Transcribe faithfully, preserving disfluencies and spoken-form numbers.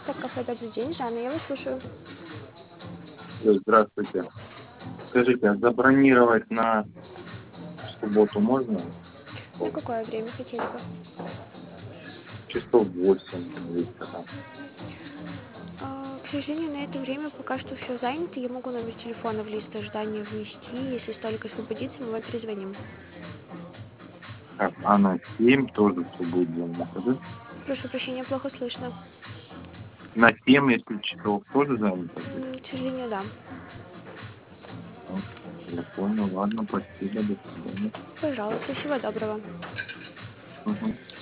Так, кафе «Добрый день», Жанна, я вас слушаю. Э, Здравствуйте. Скажите, а забронировать на субботу можно? На Вот, какое время хотели бы? часов восемь вечера. А, к сожалению, на это время пока что все занято. Я могу номер телефона в лист ожидания внести. Если столик освободится, мы вам перезвоним. Так, а на семь тоже все будет занято, да? Прошу прощения, плохо слышно. На семь, если часов тоже занято будет? М, К сожалению, да. Ну, я понял, ладно, спасибо, до свидания. Пожалуйста, всего доброго. Мгм.